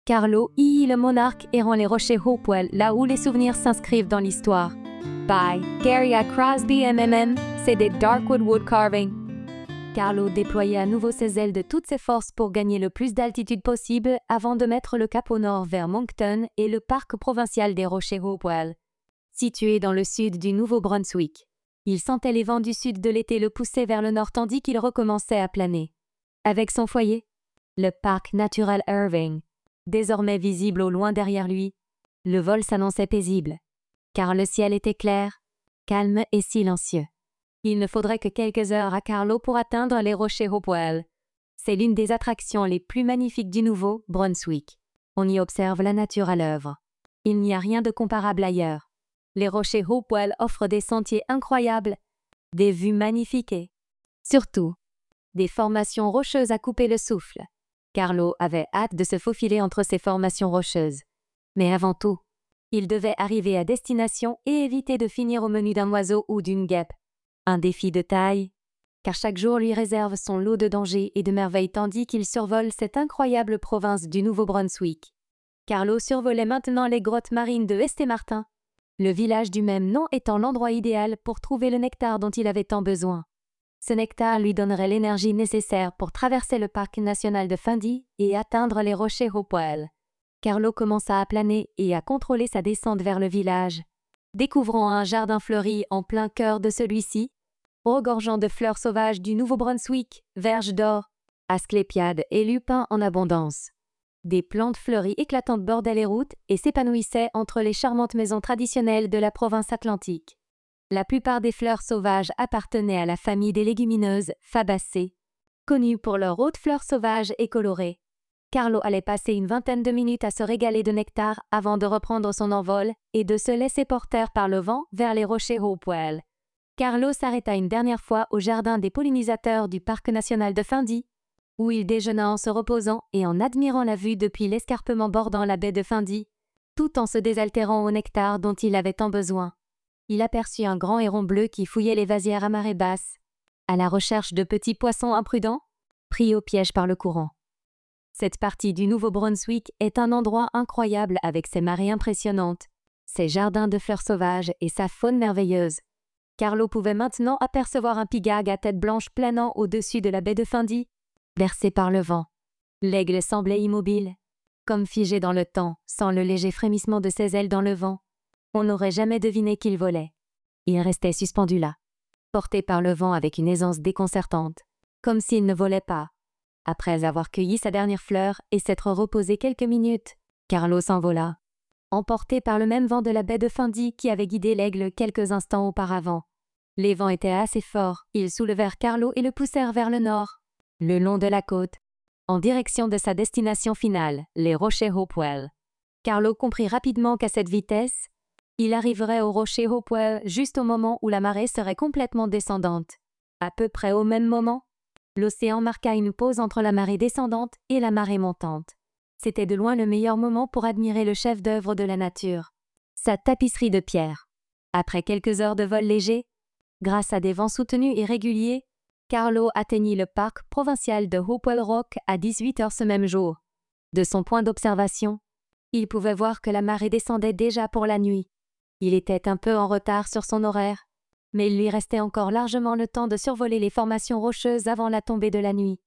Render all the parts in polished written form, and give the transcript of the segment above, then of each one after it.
Carlo y le monarque errant les rochers Hopewell, là où les souvenirs s'inscrivent dans l'histoire. By Gary A. Crosby MMM, c'est des Darkwood Wood Carving. Carlo déployait à nouveau ses ailes de toutes ses forces pour gagner le plus d'altitude possible avant de mettre le cap au nord vers Moncton et le parc provincial des rochers Hopewell, situé dans le sud du Nouveau-Brunswick. Il sentait les vents du sud de l'été le pousser vers le nord tandis qu'il recommençait à planer. Avec son foyer, le parc naturel Irving, désormais visible au loin derrière lui, le vol s'annonçait paisible, car le ciel était clair, calme et silencieux. Il ne faudrait que quelques heures à Carlo pour atteindre les rochers Hopewell. C'est l'une des attractions les plus magnifiques du Nouveau-Brunswick. On y observe la nature à l'œuvre. Il n'y a rien de comparable ailleurs. Les rochers Hopewell offrent des sentiers incroyables, des vues magnifiques et, surtout, des formations rocheuses à couper le souffle. Carlo avait hâte de se faufiler entre ces formations rocheuses. Mais avant tout, il devait arriver à destination et éviter de finir au menu d'un oiseau ou d'une guêpe. Un défi de taille, car chaque jour lui réserve son lot de dangers et de merveilles tandis qu'il survole cette incroyable province du Nouveau-Brunswick. Carlo survolait maintenant les grottes marines de Esté-Martin, le village du même nom étant l'endroit idéal pour trouver le nectar dont il avait tant besoin. Ce nectar lui donnerait l'énergie nécessaire pour traverser le parc national de Fundy et atteindre les rochers Hopewell. Carlo commença à planer et à contrôler sa descente vers le village, découvrant un jardin fleuri en plein cœur de celui-ci, regorgeant de fleurs sauvages du Nouveau-Brunswick, verges d'or, asclépiades et lupins en abondance. Des plantes fleuries éclatantes bordaient les routes et s'épanouissaient entre les charmantes maisons traditionnelles de la province atlantique. La plupart des fleurs sauvages appartenaient à la famille des légumineuses Fabacées, connues pour leurs hautes fleurs sauvages et colorées. Carlo allait passer une vingtaine de minutes à se régaler de nectar avant de reprendre son envol et de se laisser porter par le vent vers les rochers Hopewell. Carlo s'arrêta une dernière fois au jardin des pollinisateurs du parc national de Fundy, où il déjeuna en se reposant et en admirant la vue depuis l'escarpement bordant la baie de Fundy, tout en se désaltérant au nectar dont il avait tant besoin. Il aperçut un grand héron bleu qui fouillait les vasières à marée basse, à la recherche de petits poissons imprudents, pris au piège par le courant. Cette partie du Nouveau-Brunswick est un endroit incroyable avec ses marées impressionnantes, ses jardins de fleurs sauvages et sa faune merveilleuse. Carlo pouvait maintenant apercevoir un pigargue à tête blanche planant au-dessus de la baie de Fundy, bercé par le vent. L'aigle semblait immobile, comme figé dans le temps, sans le léger frémissement de ses ailes dans le vent. On n'aurait jamais deviné qu'il volait. Il restait suspendu là, porté par le vent avec une aisance déconcertante, comme s'il ne volait pas. Après avoir cueilli sa dernière fleur et s'être reposé quelques minutes, Carlo s'envola, emporté par le même vent de la baie de Fundy qui avait guidé l'aigle quelques instants auparavant. Les vents étaient assez forts, ils soulevèrent Carlo et le poussèrent vers le nord, le long de la côte, en direction de sa destination finale, les rochers Hopewell. Carlo comprit rapidement qu'à cette vitesse, il arriverait aux rochers Hopewell juste au moment où la marée serait complètement descendante. À peu près au même moment, l'océan marqua une pause entre la marée descendante et la marée montante. C'était de loin le meilleur moment pour admirer le chef-d'œuvre de la nature, sa tapisserie de pierre. Après quelques heures de vol léger, grâce à des vents soutenus et réguliers, Carlo atteignit le parc provincial de Hopewell Rock à 18 heures ce même jour. De son point d'observation, il pouvait voir que la marée descendait déjà pour la nuit. Il était un peu en retard sur son horaire, mais il lui restait encore largement le temps de survoler les formations rocheuses avant la tombée de la nuit.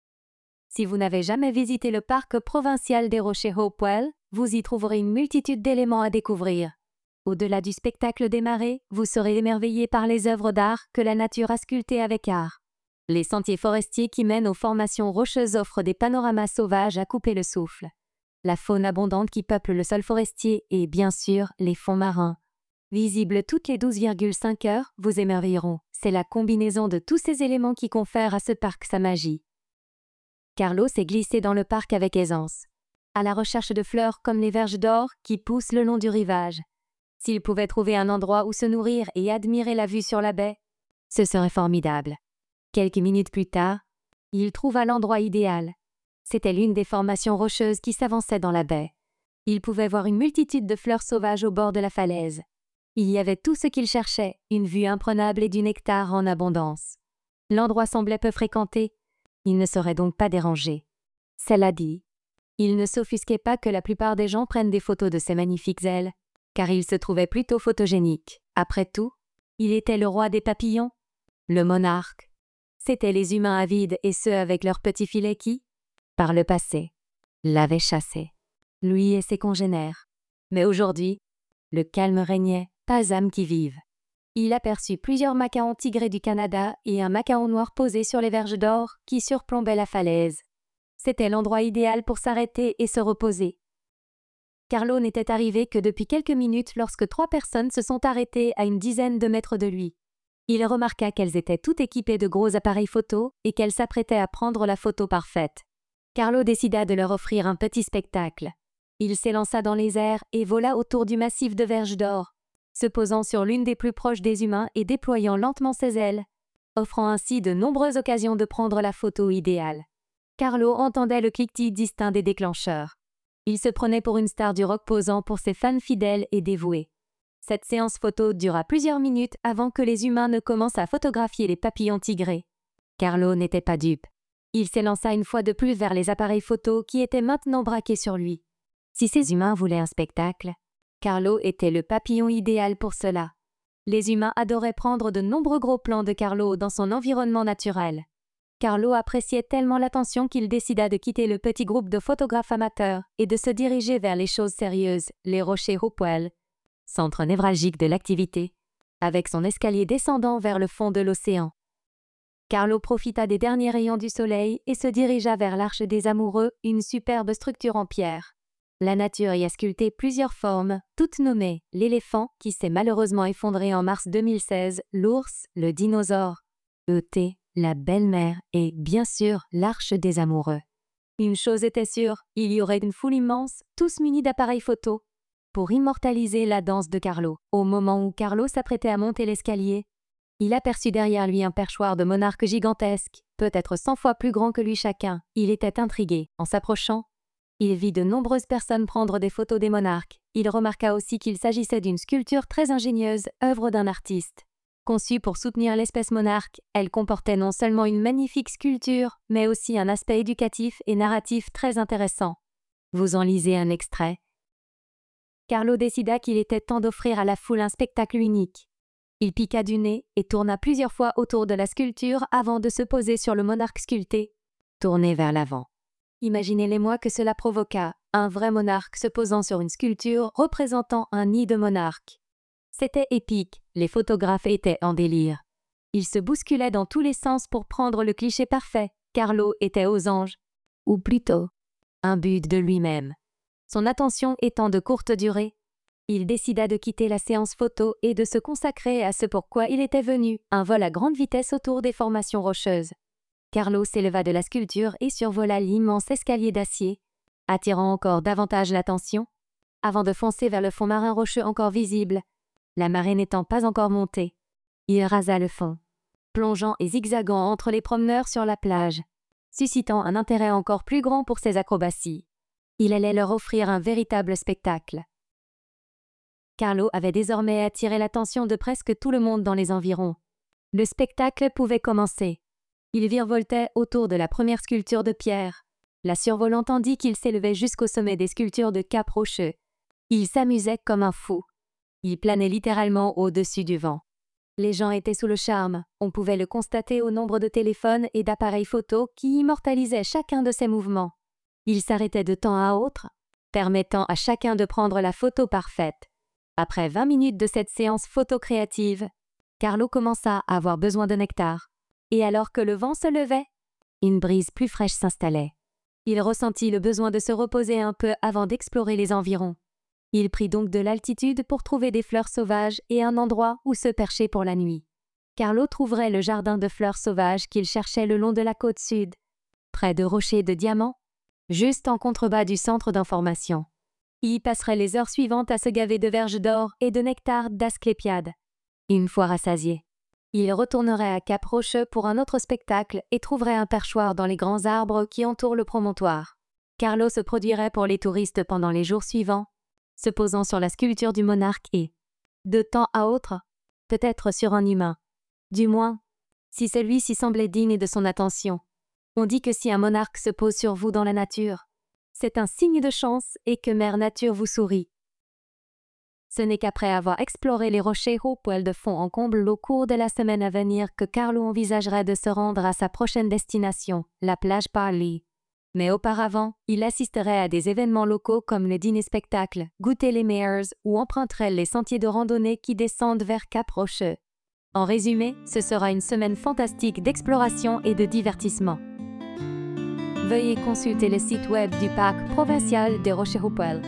Si vous n'avez jamais visité le parc provincial des rochers Hopewell, vous y trouverez une multitude d'éléments à découvrir. Au-delà du spectacle des marées, vous serez émerveillé par les œuvres d'art que la nature a sculptées avec art. Les sentiers forestiers qui mènent aux formations rocheuses offrent des panoramas sauvages à couper le souffle. La faune abondante qui peuple le sol forestier et, bien sûr, les fonds marins, visibles toutes les 12,5 heures, vous émerveilleront. C'est la combinaison de tous ces éléments qui confère à ce parc sa magie. Carlo s'est glissé dans le parc avec aisance, à la recherche de fleurs comme les verges d'or qui poussent le long du rivage. S'il pouvait trouver un endroit où se nourrir et admirer la vue sur la baie, ce serait formidable. Quelques minutes plus tard, il trouva l'endroit idéal. C'était l'une des formations rocheuses qui s'avançait dans la baie. Il pouvait voir une multitude de fleurs sauvages au bord de la falaise. Il y avait tout ce qu'il cherchait, une vue imprenable et du nectar en abondance. L'endroit semblait peu fréquenté, il ne serait donc pas dérangé. Cela dit, Il ne s'offusquait pas que la plupart des gens prennent des photos de ses magnifiques ailes, car il se trouvait plutôt photogénique. Après tout, il était le roi des papillons, le monarque. C'étaient les humains avides et ceux avec leurs petits filets qui, par le passé, l'avaient chassé, lui et ses congénères. Mais aujourd'hui, le calme régnait, pas âme qui vive. Il aperçut plusieurs macaons tigrés du Canada et un macaon noir posé sur les verges d'or qui surplombaient la falaise. C'était l'endroit idéal pour s'arrêter et se reposer. Carlo n'était arrivé que depuis quelques minutes lorsque 3 personnes se sont arrêtées à une dizaine de mètres de lui. Il remarqua qu'elles étaient toutes équipées de gros appareils photo et qu'elles s'apprêtaient à prendre la photo parfaite. Carlo décida de leur offrir un petit spectacle. Il s'élança dans les airs et vola autour du massif de verges d'or, se posant sur l'une des plus proches des humains et déployant lentement ses ailes, offrant ainsi de nombreuses occasions de prendre la photo idéale. Carlo entendait le cliquetis distinct des déclencheurs. Il se prenait pour une star du rock posant pour ses fans fidèles et dévoués. Cette séance photo dura plusieurs minutes avant que les humains ne commencent à photographier les papillons tigrés. Carlo n'était pas dupe. Il s'élança une fois de plus vers les appareils photo qui étaient maintenant braqués sur lui. Si ces humains voulaient un spectacle, Carlo était le papillon idéal pour cela. Les humains adoraient prendre de nombreux gros plans de Carlo dans son environnement naturel. Carlo appréciait tellement l'attention qu'il décida de quitter le petit groupe de photographes amateurs et de se diriger vers les choses sérieuses, les rochers Hopewell, centre névralgique de l'activité, avec son escalier descendant vers le fond de l'océan. Carlo profita des derniers rayons du soleil et se dirigea vers l'Arche des Amoureux, une superbe structure en pierre. La nature y a sculpté plusieurs formes, toutes nommées l'éléphant qui s'est malheureusement effondré en mars 2016, l'ours, le dinosaure, E.T., la belle-mère et, bien sûr, l'Arche des Amoureux. Une chose était sûre, il y aurait une foule immense, tous munis d'appareils photo, pour immortaliser la danse de Carlo. Au moment où Carlo s'apprêtait à monter l'escalier, il aperçut derrière lui un perchoir de monarques gigantesques, peut-être 100 fois plus grand que lui chacun. Il était intrigué. En s'approchant, il vit de nombreuses personnes prendre des photos des monarques. Il remarqua aussi qu'il s'agissait d'une sculpture très ingénieuse, œuvre d'un artiste. Conçue pour soutenir l'espèce monarque, elle comportait non seulement une magnifique sculpture, mais aussi un aspect éducatif et narratif très intéressant. Vous en lisez un extrait. Carlo décida qu'il était temps d'offrir à la foule un spectacle unique. Il piqua du nez et tourna plusieurs fois autour de la sculpture avant de se poser sur le monarque sculpté, tourné vers l'avant. Imaginez l'émoi que cela provoqua, un vrai monarque se posant sur une sculpture représentant un nid de monarque. C'était épique, les photographes étaient en délire. Ils se bousculaient dans tous les sens pour prendre le cliché parfait. Carlo était aux anges, ou plutôt, imbu de lui-même. Son attention étant de courte durée, il décida de quitter la séance photo et de se consacrer à ce pourquoi il était venu, un vol à grande vitesse autour des formations rocheuses. Carlo s'éleva de la sculpture et survola l'immense escalier d'acier, attirant encore davantage l'attention, avant de foncer vers le fond marin rocheux encore visible, la marée n'étant pas encore montée. Il rasa le fond, plongeant et zigzagant entre les promeneurs sur la plage, suscitant un intérêt encore plus grand pour ses acrobaties. Il allait leur offrir un véritable spectacle. Carlo avait désormais attiré l'attention de presque tout le monde dans les environs. Le spectacle pouvait commencer. Il virevoltait autour de la première sculpture de pierre, la survolant tandis qu'il s'élevait jusqu'au sommet des sculptures de cap rocheux. Il s'amusait comme un fou. Il planait littéralement au-dessus du vent. Les gens étaient sous le charme, on pouvait le constater au nombre de téléphones et d'appareils photo qui immortalisaient chacun de ses mouvements. Il s'arrêtait de temps à autre, permettant à chacun de prendre la photo parfaite. Après 20 minutes de cette séance photo créative, Carlo commença à avoir besoin de nectar. Et alors que le vent se levait, une brise plus fraîche s'installait. Il ressentit le besoin de se reposer un peu avant d'explorer les environs. Il prit donc de l'altitude pour trouver des fleurs sauvages et un endroit où se percher pour la nuit. Carlo trouverait le jardin de fleurs sauvages qu'il cherchait le long de la côte sud, près de rochers de diamants, juste en contrebas du centre d'information. Il y passerait les heures suivantes à se gaver de verges d'or et de nectar d'asclépiade. Une fois rassasié, il retournerait à Cap Rocheux pour un autre spectacle et trouverait un perchoir dans les grands arbres qui entourent le promontoire. Carlo se produirait pour les touristes pendant les jours suivants, se posant sur la sculpture du monarque et, de temps à autre, peut-être sur un humain. Du moins, si celui-ci semblait digne de son attention. On dit que si un monarque se pose sur vous dans la nature, c'est un signe de chance et que Mère Nature vous sourit. Ce n'est qu'après avoir exploré les rochers Hopewell de fond en comble au cours de la semaine à venir que Carlo envisagerait de se rendre à sa prochaine destination, la plage Parley. Mais auparavant, il assisterait à des événements locaux comme le dîner-spectacle, goûter les Mares ou emprunterait les sentiers de randonnée qui descendent vers Cap Rocheux. En résumé, ce sera une semaine fantastique d'exploration et de divertissement. Veuillez consulter le site web du parc provincial des Rochers Hopewell,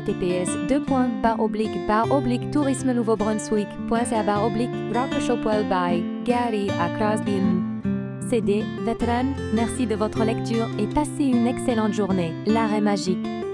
https://tourisme-nouveau-brunswick.ca/Rochers Hopewell by Gary à Crosby. CD, vétéran, merci de votre lecture et passez une excellente journée. L'art est magique.